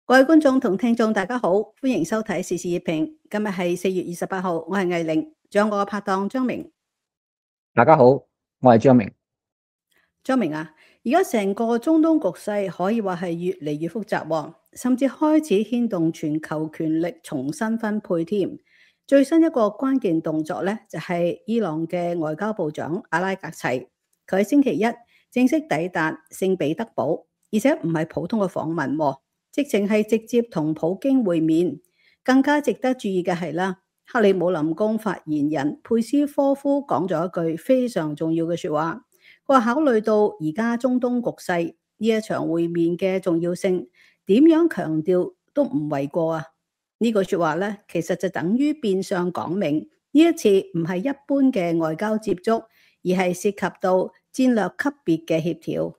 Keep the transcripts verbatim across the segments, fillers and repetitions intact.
各位觀眾同聽眾，大家好，歡迎收睇時事熱評。今日係四月二十八號，我係藝玲，仲有我嘅拍檔張明。 大家好，我係張明。 張明啊，而家成個中東局勢可以話係越嚟越複雜喎，甚至開始牽動全球權力重新分配添。最新一個關鍵動作咧，就係伊朗嘅外交部長阿拉格齊，佢喺星期一正式抵達聖彼得堡，而且唔係普通嘅訪問喎。直情係直接同普京會面。更加值得注意嘅係啦，克里姆林宮發言人佩斯科夫講咗一句非常重要嘅說話，佢話考慮到而家中東局勢，呢一場會面嘅重要性，點樣強調都唔為過啊！呢句說話咧，其實就等於變相講明呢一次唔係一般嘅外交接觸，而係涉及到戰略級別嘅協調。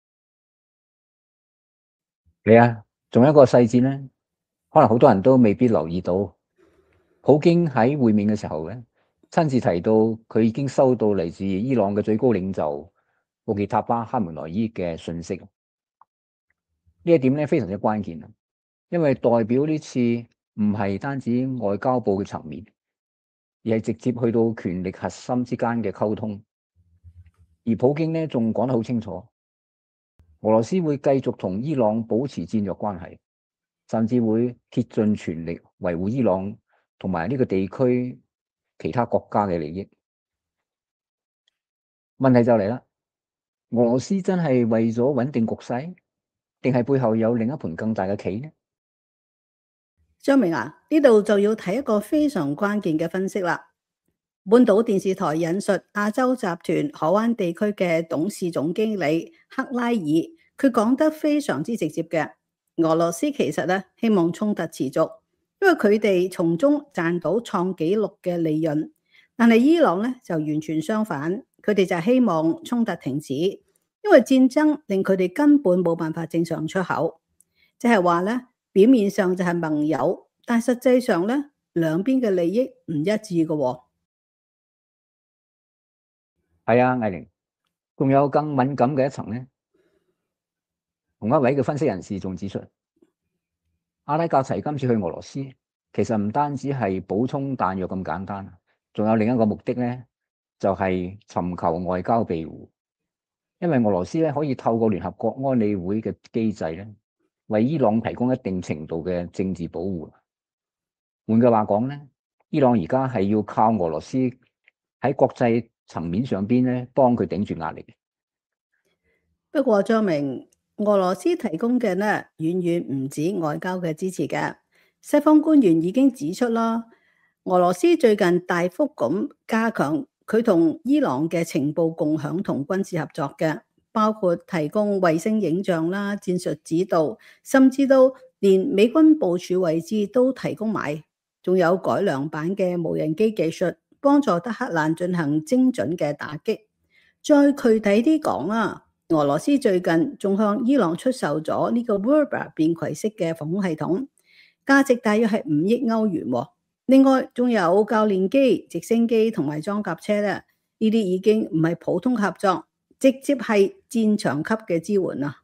係啊，仲有一個細節咧，可能好多人都未必留意到。普京喺會面嘅時候咧，親自提到佢已經收到嚟自伊朗嘅最高領袖穆傑塔巴哈梅內伊嘅訊息。呢一點咧非常之關鍵啊，因為代表呢次唔係單止外交部嘅層面，而係直接去到權力核心之間嘅溝通。而普京咧仲講得好清楚，俄羅斯會繼續同伊朗保持戰略關係，甚至會竭盡全力維護伊朗同埋呢個地區其他國家嘅利益。問題就嚟啦，俄羅斯真係為咗穩定局勢，定係背後有另一盤更大嘅棋呢？ 張明啊，呢度就要睇一個非常關鍵嘅分析啦。半島電視台引述亞洲集團海灣地區嘅董事總經理克拉爾，佢講得非常之直接嘅。俄羅斯其實咧希望衝突持續，因為佢哋從中賺到創紀錄嘅利潤。但係伊朗咧就完全相反，佢哋就希望衝突停止，因為戰爭令佢哋根本冇辦法正常出口。即係話咧，表面上就係盟友，但實際上咧兩邊嘅利益唔一致嘅喎。 係啊，藝玲，仲有更敏感嘅一層呢。同一位嘅分析人士仲指出，阿拉格齊今次去俄羅斯，其實唔單止係補充彈藥咁簡單，仲有另一個目的咧，就係尋求外交庇護。因為俄羅斯咧可以透過聯合國安理會嘅機制咧，為伊朗提供一定程度嘅政治保護。換句話講咧，伊朗而家係要靠俄羅斯喺國際層面上邊咧，幫佢頂住壓力。 不過張明，俄羅斯提供嘅呢遠遠唔止外交嘅支持嘅。西方官員已經指出啦，俄羅斯最近大幅咁加強佢同伊朗嘅情報共享同軍事合作嘅，包括提供衛星影像啦、戰術指導，甚至到連美軍部署位置都提供埋，仲有改良版嘅無人機技術，幫助德黑蘭進行精準嘅打擊。再具體啲講啦，俄羅斯最近仲向伊朗出售咗呢個 Vrba 便攜式嘅防空系統，價值大約係五億歐元。另外仲有教練機、直升機同埋裝甲車咧，呢啲已經唔係普通合作，直接係戰場級嘅支援啊！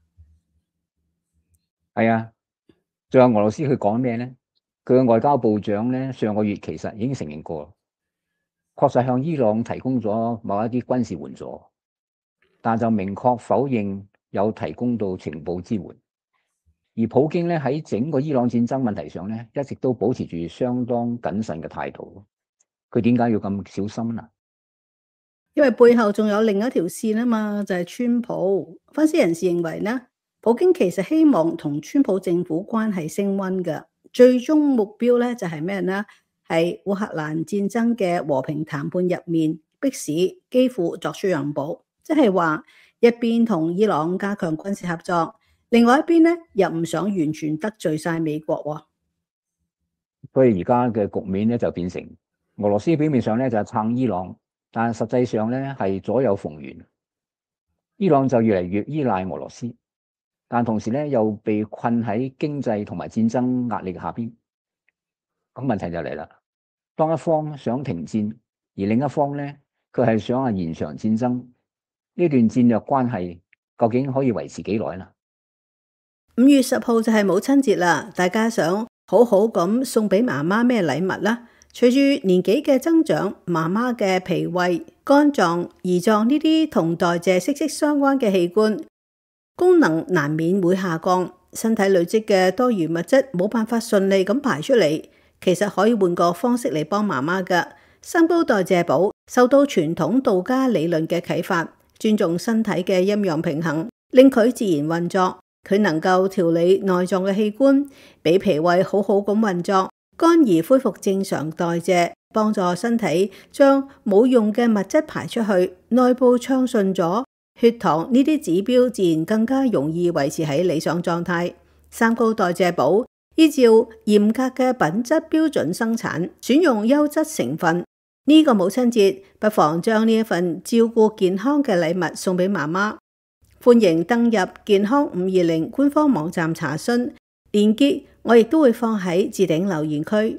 係啊，仲有俄羅斯佢講咩咧？佢嘅外交部長咧上個月其實已經承認過，確實向伊朗提供咗某一啲軍事援助，但就明確否認有提供到情報支援。而普京咧喺整個伊朗戰爭問題上咧，一直都保持住相當謹慎嘅態度。佢點解要咁小心啊？ 因為背後仲有另一條線啊嘛，就係川普。分析人士認為呢，普京其實希望同川普政府關係升溫嘅，最終目標咧就係咩呢？係烏克蘭戰爭嘅和平談判入面，迫使基輔作出讓步，即係話一邊同伊朗加強軍事合作，另外一邊咧又唔想完全得罪晒美國喎。 所以而家嘅局面咧就變成俄羅斯表面上咧就係撐伊朗，但係實際上咧係左右逢源。伊朗就越嚟越依賴俄羅斯，但同時咧又被困喺經濟同埋戰爭壓力下邊。咁問題就嚟啦，當一方想停戰，而另一方咧佢係想啊延長戰爭，呢段戰略關係究竟可以維持幾耐啦？ 五月十號就係母親節啦，大家想好好咁送俾媽媽咩禮物啦？隨住年紀嘅增長，媽媽嘅脾胃、肝臟、胰臟呢啲同代謝息息相關嘅器官功能難免會下降，身體累積嘅多餘物質冇辦法順利咁排出嚟。其實可以換個方式嚟幫媽媽㗎。三高代謝寶受到傳統道家理論嘅啟發，尊重身體嘅陰陽平衡，令佢自然運作。佢能夠調理內臟嘅器官，俾脾胃好好咁運作，肝胰恢復正常代謝，幫助身體將冇用嘅物質排出去，內部暢順咗，血糖呢啲指標自然更加容易維持喺理想狀態。三高代謝寶依照嚴格嘅品質標準生產，選用優質成分。呢個母親節，不妨將呢一份照顧健康嘅禮物送俾媽媽。歡迎登入健康五二零官方網站查詢，連結我亦都會放喺置頂留言區。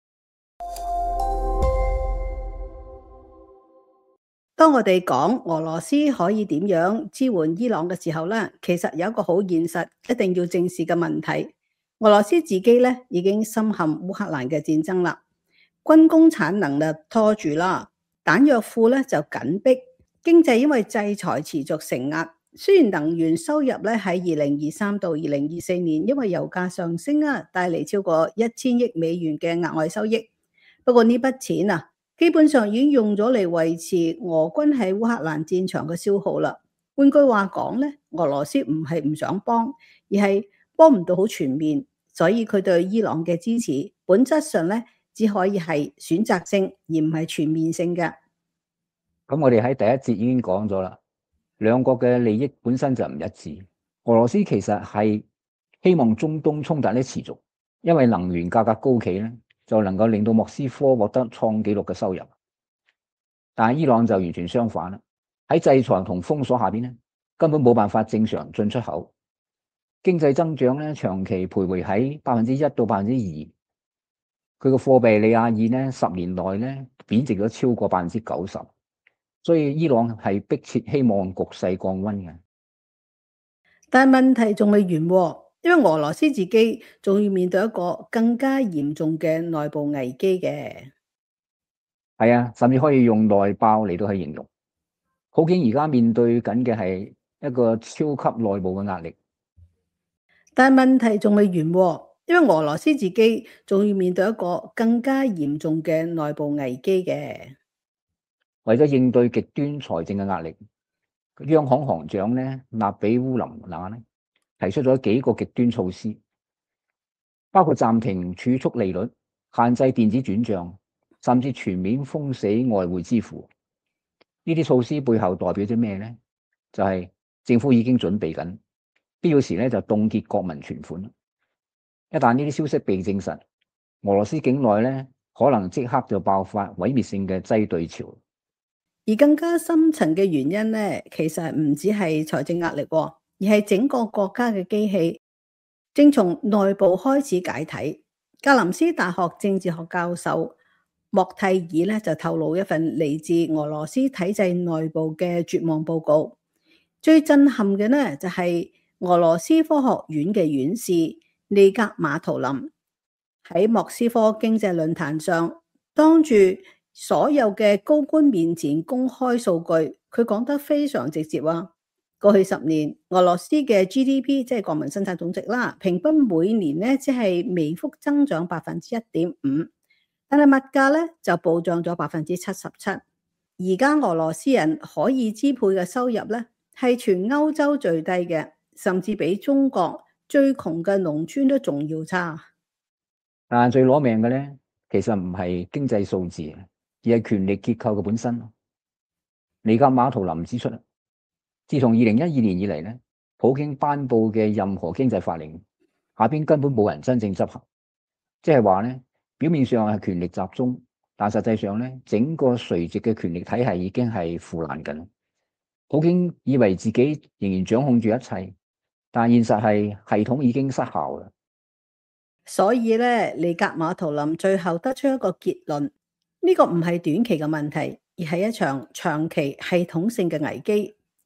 當我哋講俄羅斯可以點樣支援伊朗嘅時候咧，其實有一個好現實，一定要正視嘅問題。俄羅斯自己咧已經深陷烏克蘭嘅戰爭啦，軍工產能就拖住啦，彈藥庫咧就緊迫，經濟因為制裁持續承壓。雖然能源收入咧喺二零二三到二零二四年因為油價上升啊，帶嚟超過一千億美元嘅額外收益，不過呢筆錢啊，基本上已經用咗嚟維持俄軍喺烏克蘭戰場嘅消耗啦。換句話講咧，俄羅斯唔係唔想幫，而係幫唔到好全面，所以佢對伊朗嘅支持本質上咧只可以係選擇性，而唔係全面性嘅。 咁我哋喺第一節已經講咗啦。兩國嘅利益本身就唔一致。俄羅斯其實係希望中東衝突呢持續，因為能源價格高企咧，就能夠令到莫斯科獲得創紀錄嘅收入。但係伊朗就完全相反啦，喺制裁同封鎖下邊咧，根本冇辦法正常進出口，經濟增長咧長期徘徊喺百分之一到百分之二。佢個貨幣里亞爾咧十年內咧貶值咗超過百分之九十。所以伊朗係迫切希望局勢降溫嘅， 但係問題仲未完喎，因為俄羅斯自己仲要面對一個更加嚴重嘅內部危機嘅。 係啊，甚至可以用內爆嚟到去形容。普京而家面對緊嘅係一個超級內部嘅壓力， 但係問題仲未完喎，因為俄羅斯自己仲要面對一個更加嚴重嘅內部危機嘅。 為咗應對極端財政嘅壓力，央行行長咧納比烏林娜咧提出咗幾個極端措施，包括暫停儲蓄利率、限制電子轉賬，甚至全面封死外匯支付。呢啲措施背後代表咗咩咧？就係、是、政府已經準備緊，必要時咧就凍結國民存款。一旦呢啲消息被證實，俄羅斯境內咧可能即刻就爆發毀滅性嘅擠兌潮。 而更加深層嘅原因咧，其實唔止係財政壓力，而係整個國家嘅機器正從內部開始解體。格林斯大學政治學教授莫蒂爾咧就透露一份嚟自俄羅斯體制內部嘅絕望報告。最震撼嘅呢，就係俄羅斯科學院嘅院士利格馬圖林喺莫斯科經濟論壇上當住所有嘅高官面前公開數據，佢講得非常直接啊！過去十年，俄羅斯嘅 G D P 即係國民生產總值啦，平均每年咧只係微幅增長百分之一點五，但係物價咧就暴漲咗百分之七十七。而家俄羅斯人可以支配嘅收入咧係全歐洲最低嘅，甚至比中國最窮嘅農村都仲要差。 但係最攞命嘅咧，其實唔係經濟數字，而係權力結構嘅本身。尼格馬圖林指出，自從二零一二年以嚟咧，普京頒布嘅任何經濟法令，下邊根本冇人真正執行。即係話咧，表面上係權力集中，但實際上咧，整個垂直嘅權力體系已經係腐爛緊。普京以為自己仍然掌控住一切，但現實係系統已經失效啦。 所以咧，尼格馬圖林最後得出一個結論。呢個唔係短期嘅問題，而係一場長期系統性嘅危機。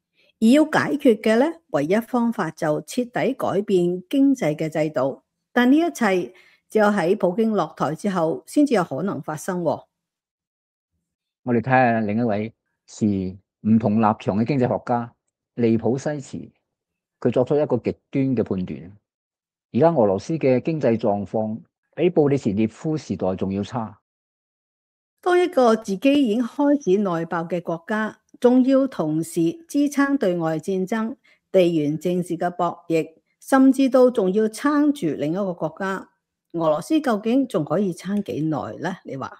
而要解決嘅咧，唯一方法就徹底改變經濟嘅制度。但呢一切只有喺普京落台之後，先至有可能發生喎。 我哋睇下另一位持唔同立場嘅經濟學家利普西茨，佢作出一個極端嘅判斷。而家俄羅斯嘅經濟狀況比布里茨列夫時代仲要差。 當一個自己已經開始內爆嘅國家，仲要同時支撐對外戰爭、地緣政治嘅博弈，甚至都仲要撐住另一個國家，俄羅斯究竟仲可以撐幾耐呢？你話？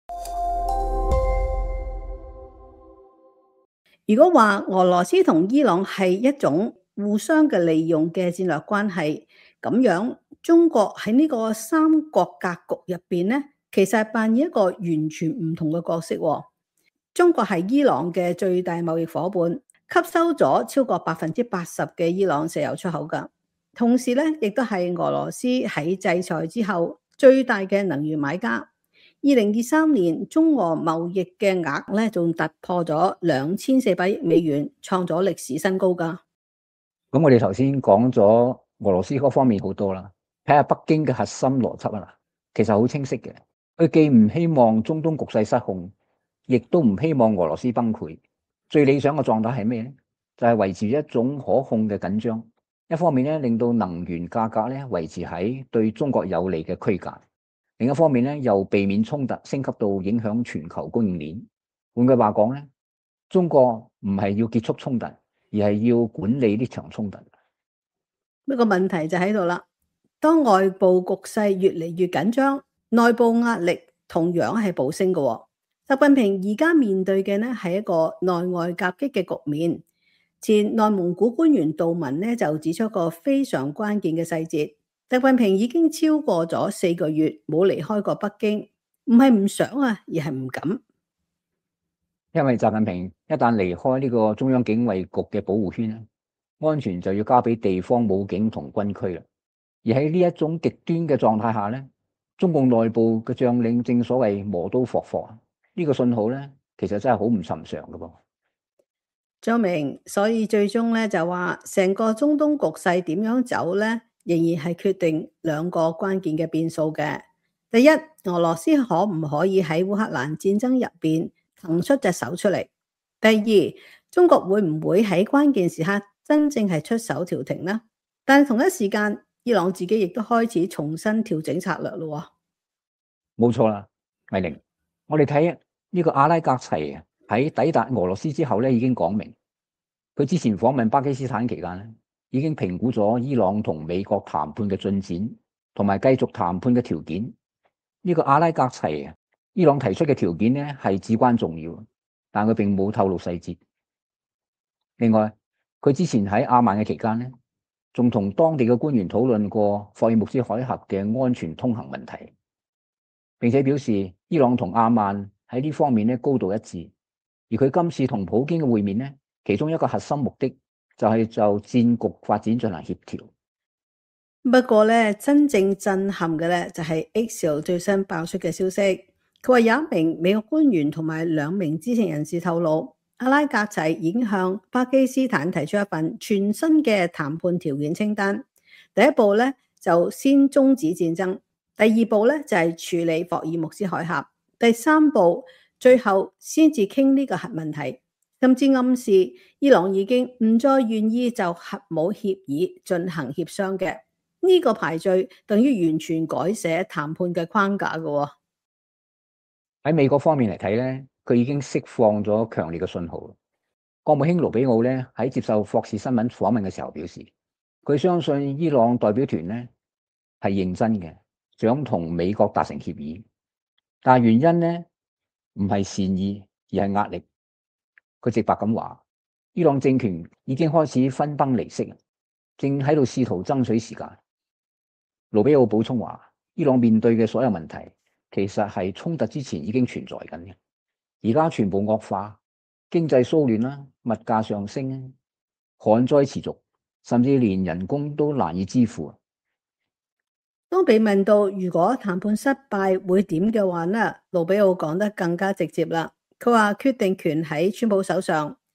如果話俄羅斯同伊朗係一種互相嘅利用嘅戰略關係，咁樣中國喺呢個三國格局入邊咧，其實係扮演一個完全唔同嘅角色喎。中國係伊朗嘅最大貿易夥伴，吸收咗超過百分之八十嘅伊朗石油出口㗎。同時咧，亦都係俄羅斯喺制裁之後最大嘅能源買家。二零二三年中俄貿易嘅額咧，仲突破咗兩千四百億美元，創咗歷史新高㗎。 咁我哋頭先講咗俄羅斯嗰方面好多啦，睇下北京嘅核心邏輯啊，其實好清晰嘅。佢既唔希望中東局勢失控，亦都唔希望俄羅斯崩潰。最理想嘅狀態係咩咧？就係維持一種可控嘅緊張。一方面咧，令到能源價格咧維持喺對中國有利嘅區間。另一方面咧，又避免衝突升級到影響全球供應鏈。換句話講咧，中國唔係要結束衝突，而係要管理呢場衝突。 呢個問題就喺度啦。當外部局勢越嚟越緊張，內部壓力同樣係暴升嘅喎。習近平而家面對嘅呢係一個內外夾擊嘅局面。前內蒙古官員杜文呢就指出一個非常關鍵嘅細節。習近平已經超過咗四個月冇離開過北京，唔係唔想啊，而係唔敢。 因為習近平一旦離開呢個中央警衛局嘅保護圈，安全就要交俾地方武警同軍區啦。而喺呢一種極端嘅狀態下咧，中共內部嘅將領正所謂磨刀霍霍，呢個信號咧，其實真係好唔尋常㗎噃。 張明，所以最終咧就話成個中東局勢點樣走咧，仍然係決定兩個關鍵嘅變數嘅。第一，俄羅斯可唔可以喺烏克蘭戰爭入邊騰出隻手出嚟？第二，中國會唔會喺關鍵時刻真正係出手調停呢？但係同一時間，伊朗自己亦都開始重新調整策略咯。 冇錯啦，米玲，我哋睇呢個阿拉格齊喺抵達俄羅斯之後咧，已經講明佢之前訪問巴基斯坦期間咧，已經評估咗伊朗同美國談判嘅進展，同埋繼續談判嘅條件。呢個阿拉格齊，伊朗提出嘅條件咧係至關重要，但佢並冇透露細節。另外，佢之前喺阿曼嘅期間咧，仲同當地嘅官員討論過霍爾木茲海峽嘅安全通行問題，並且表示伊朗同阿曼喺呢方面咧高度一致。而佢今次同普京嘅會面咧，其中一個核心目的就係就戰局發展進行協調。 不過咧，真正震撼嘅咧就係 Axios 最新爆出嘅消息。佢話有一名美國官員同埋兩名知情人士透露，阿拉格齊已經向巴基斯坦提出一份全新嘅談判條件清單。第一步咧就先終止戰爭，第二步咧就係處理霍爾木茲海峽，第三步最後先至傾呢個核問題，甚至暗示伊朗已經唔再願意就核武協議進行協商嘅。呢個排序等於完全改寫談判嘅框架嘅。 喺美國方面嚟睇咧，佢已經釋放咗強烈嘅信號。國務卿盧比奧咧喺接受霍士新聞訪問嘅時候表示，佢相信伊朗代表團咧係認真嘅，想同美國達成協議，但係原因咧唔係善意，而係壓力。佢直白咁話，伊朗政權已經開始分崩離析，正喺度試圖爭取時間。盧比奧補充話，伊朗面對嘅所有問題，其實係衝突之前已經存在緊嘅，而家全部惡化，經濟騷亂啦，物價上升，旱災持續，甚至連人工都難以支付。 當被問到如果談判失敗會點嘅話呢，盧比奧講得更加直接啦。佢話決定權喺川普手上，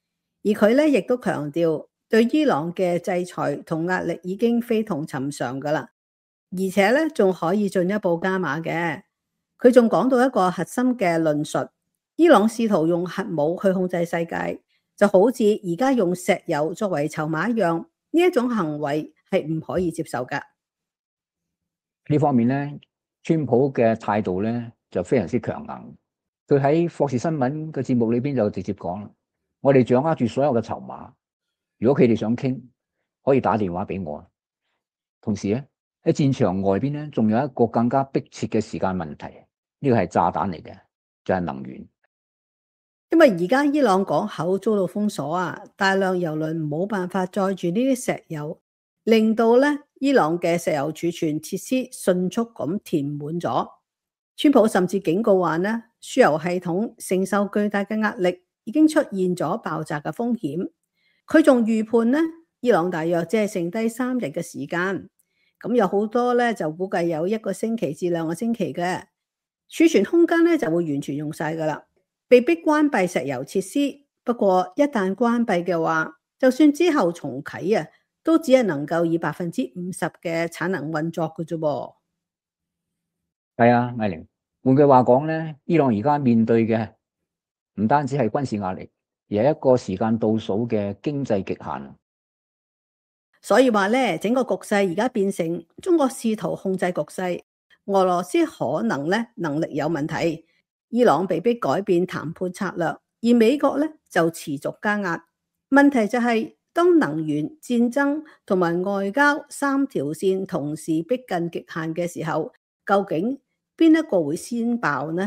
而佢咧亦都強調對伊朗嘅制裁同壓力已經非同尋常㗎啦，而且咧仲可以進一步加碼嘅。佢仲講到一個核心嘅論述：伊朗試圖用核武去控制世界，就好似而家用石油作為籌碼一樣，呢一種行為係唔可以接受㗎。 呢方面咧，川普嘅態度咧就非常之強硬。佢喺霍士新聞嘅節目裏邊就直接講啦：我哋掌握住所有嘅籌碼，如果佢哋想傾，可以打電話俾我。同時咧，喺戰場外邊咧，仲有一個更加迫切嘅時間問題，呢個係炸彈嚟嘅，就係能源。 因為而家伊朗港口遭到封鎖啊，大量油輪冇辦法載住呢啲石油，令到咧伊朗嘅石油儲存設施迅速咁填滿咗。川普甚至警告話呢，輸油系統承受巨大嘅壓力，已經出現咗爆炸嘅風險。佢仲預判呢，伊朗大約只係剩低三日嘅時間，咁有好多咧就估計有一個星期至兩個星期嘅儲存空間咧就會完全用晒噶啦。被迫關閉石油設施，不過一旦關閉嘅話，就算之後重啟啊，都只係能夠以百分之五十嘅產能運作嘅啫噃。 係啊，艾玲。換句話講咧，伊朗而家面對嘅唔單止係軍事壓力，而係一個時間倒數嘅經濟極限。 所以話咧，整個局勢而家變成中國試圖控制局勢，俄羅斯可能咧能力有問題。伊朗被迫改變談判策略，而美國咧就持續加壓。問題就係，當能源、戰爭同埋外交三條線同時逼近極限嘅時候，究竟邊一個會先爆呢？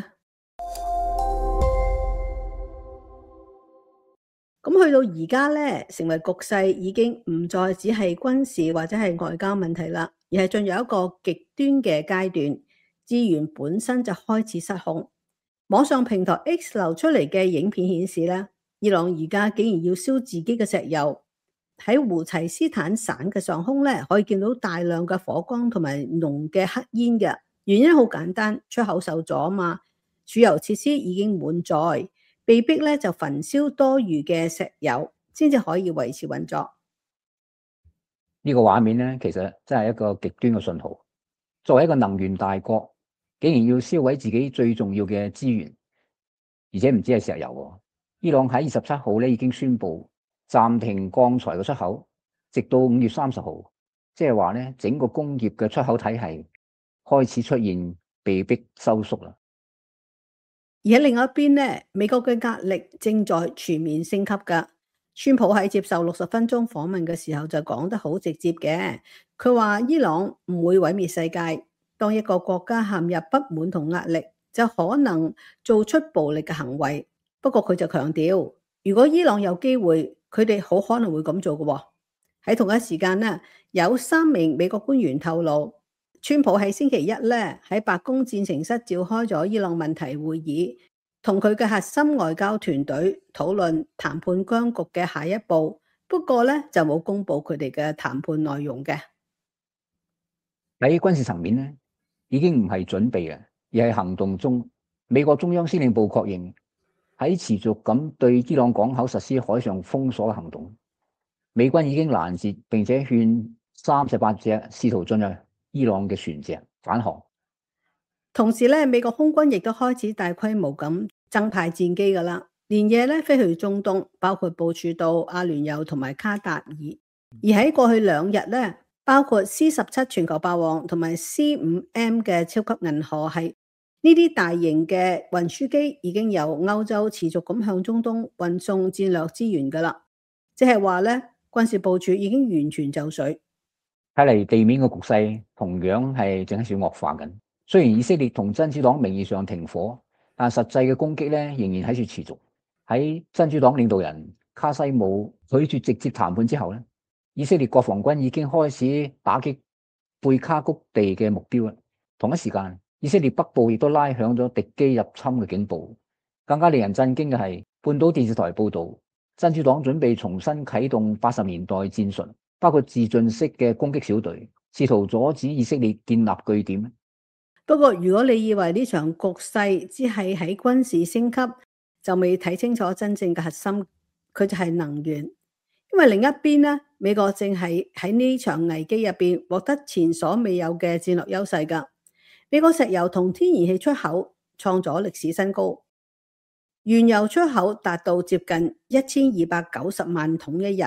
咁去到而家咧，成為局勢已經唔再只係軍事或者係外交問題啦，而係進入一個極端嘅階段，資源本身就開始失控。網上平台 X 流出嚟嘅影片顯示咧，伊朗而家竟然要燒自己嘅石油。喺胡齊斯坦省嘅上空咧，可以見到大量嘅火光同埋濃嘅黑煙嘅。原因好簡單，出口受阻啊嘛，儲油設施已經滿載，被逼咧就焚燒多餘嘅石油，先至可以維持運作。 呢個畫面咧，其實真係一個極端嘅信號。作為一個能源大國，竟然要燒毀自己最重要嘅資源，而且唔止係石油喎。伊朗喺二十七號咧已經宣布暫停鋼材嘅出口，直到五月三十號，即係話咧整個工業嘅出口體系開始出現被迫收縮啦。 而喺另一邊咧，美國嘅壓力正在全面升級㗎。川普喺接受六十分鐘訪問嘅時候就講得好直接嘅，佢話伊朗唔會毀滅世界，當一個國家陷入不滿同壓力，就可能做出暴力嘅行為。不過佢就強調，如果伊朗有機會，佢哋好可能會咁做嘅喎。喺同一時間呢，有三名美國官員透露，川普喺星期一咧喺白宮戰情室召開咗伊朗問題會議，同佢嘅核心外交團隊討論談判僵局嘅下一步。不過咧就冇公布佢哋嘅談判內容嘅。 喺軍事層面咧，已經唔係準備嘅，而係行動中。美國中央司令部確認喺持續咁對伊朗港口實施海上封鎖嘅行動。美軍已經攔截並且勸三十八隻試圖進入伊朗嘅船隻返航。 同時咧，美國空軍亦都開始大規模咁增派戰機噶啦，連夜咧飛去中東，包括部署到阿聯酋同埋卡達爾。而喺過去兩日咧，包括 C 十七全球霸王同埋 C 五 M 嘅超級銀河系呢啲大型嘅運輸機已經由歐洲持續咁向中東運送戰略資源噶啦，即係話咧軍事部署已經完全就緒。 睇嚟地面嘅局勢同樣係正喺處惡化緊。雖然以色列同真主黨名義上停火，但實際嘅攻擊咧仍然喺處持續。喺真主黨領導人卡西姆拒絕直接談判之後咧，以色列國防軍已經開始打擊貝卡谷地嘅目標啦。同一時間，以色列北部亦都拉響咗敵機入侵嘅警報。更加令人震驚嘅係，半島電視台報道，真主黨準備重新啟動八十年代戰術，包括自盡式嘅攻擊小隊，試圖阻止以色列建立據點。 不過，如果你以為呢場局勢只係喺軍事升級，就未睇清楚真正嘅核心。 佢就係能源。因為另一邊咧，美國正係喺呢場危機入邊獲得前所未有嘅戰略優勢㗎。美國石油同天然氣出口創咗歷史新高，原油出口達到接近一千二百九十萬桶一日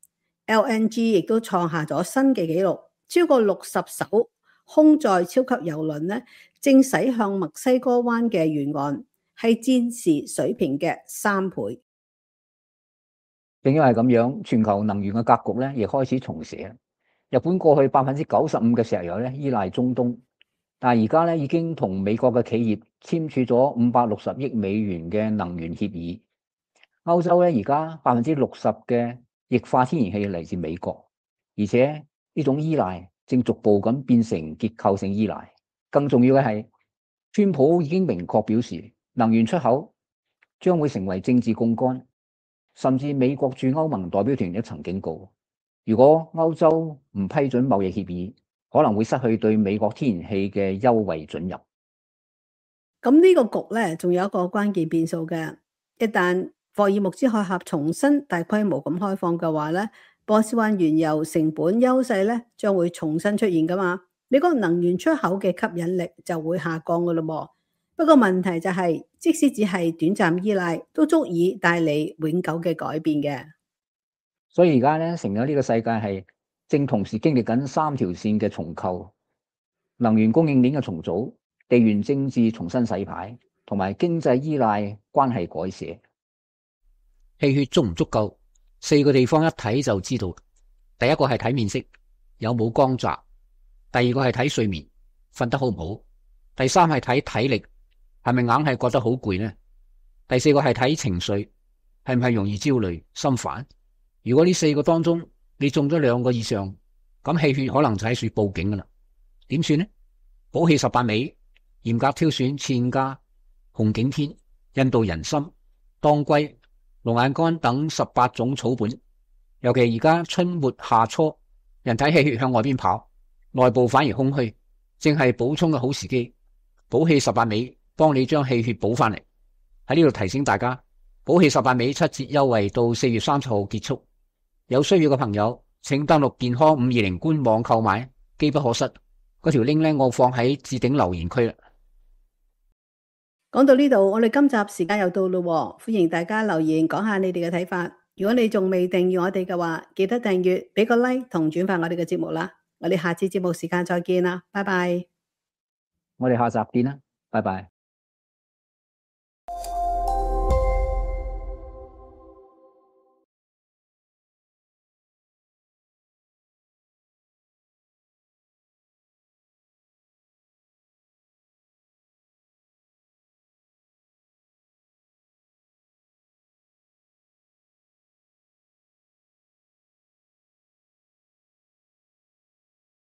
，L N G 亦都創下咗新嘅紀錄，超過六十艘空載超級油輪咧，正駛向墨西哥灣嘅沿岸，係戰時水平嘅三倍。 正因為咁樣，全球能源嘅格局咧，亦開始重寫。日本過去百分之九十五嘅石油咧依賴中東，但係而家咧已經同美國嘅企業簽署咗五百六十億美元嘅能源協議。歐洲咧而家百分之六十嘅液化天然氣嚟自美國，而且呢種依賴正逐步咁變成結構性依賴。更重要嘅係，川普已經明確表示，能源出口將會成為政治槓桿。甚至美國駐歐盟代表團亦曾警告，如果歐洲唔批准貿易協議，可能會失去對美國天然氣嘅優惠准入。 咁呢個局咧，仲有一個關鍵變數嘅。一旦霍爾木茲海峽重新大規模咁開放嘅話咧，波斯灣原油成本優勢咧將會重新出現噶嘛，美國能源出口嘅吸引力就會下降噶咯噃。不過問題就係，即使只係短暫依賴，都足以帶嚟永久嘅改變嘅。 所以而家咧，成咗呢個世界係正同時經歷緊三條線嘅重構：能源供應鏈嘅重組、地緣政治重新洗牌，同埋經濟依賴關係改寫。 氣血足唔足夠？四個地方一睇就知道。第一個係睇面色，有冇光澤；第二個係睇睡眠，瞓得好唔好；第三係睇體力。係咪硬係覺得好攰呢？第四個係睇情緒，係唔係容易焦慮、心煩？如果呢四個當中你中咗兩個以上，咁氣血可能就喺處報警噶啦。點算呢？補氣十八味，嚴格挑選茜家、紅景天、印度人參、當歸、龍眼乾等十八種草本。尤其而家春末夏初，人體氣血向外邊跑，內部反而空虛，正係補充嘅好時機。補氣十八味。幫你將氣血補翻嚟。喺呢度提醒大家，補氣十八味七折優惠到四月三十號結束，有需要嘅朋友請登錄健康五二零官網購買，機不可失。嗰條 link 咧，我放喺置頂留言區啦。 講到呢度，我哋今集時間又到咯，歡迎大家留言講下你哋嘅睇法。如果你仲未訂閱我哋嘅話，記得訂閱，俾個 like 同轉發我哋嘅節目啦。我哋下次節目時間再見啦，拜拜。 我哋下集見啦，拜拜。